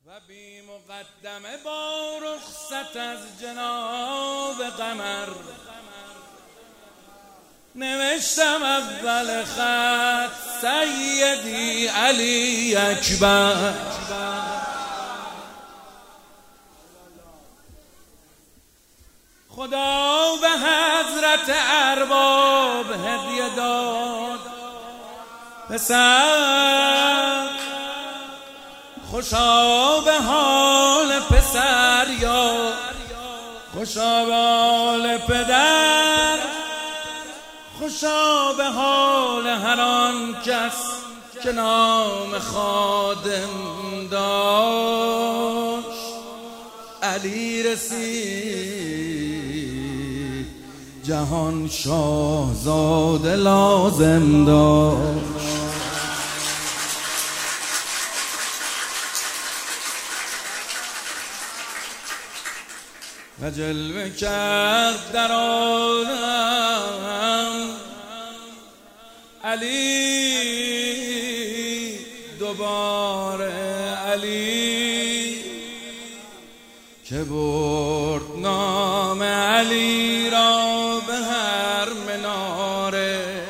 و بی مقدمه با رخصت از جناب قمر نوشتم اول خط سیدی علی اکبر. خدا به حضرت ارباب هدیه داد پسر، خوشا به حال پسر یا خوشا به حال پدر، خوشا به حال هر آن کس که نام خادم داشت. علی رسید جهان شاهزاده لازم داشت. و جلوه کرد در عالم علی، دوباره علی که برد نام علی را به هر مناره.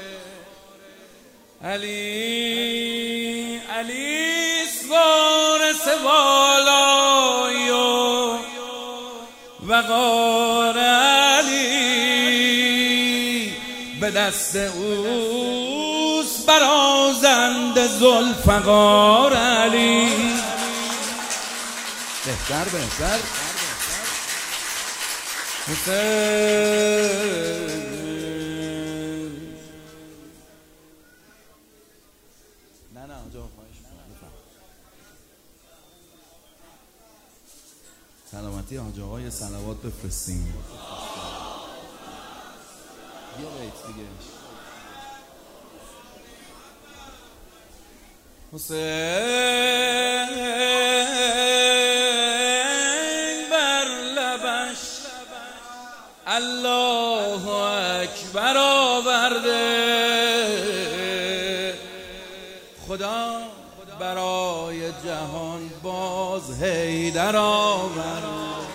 علی علیست وارث والایی و وقار علی، به دست اوست برازنده ذوالفقار علی. بهتر حسین. نه آجا خواهش می‌کنم سلامتی حاج آقا یه صلوات بفرستیم. یه بیت دیگه. حسین بر لبش الله اکبر آورده، خدا برای جهان باز حیدر آورده.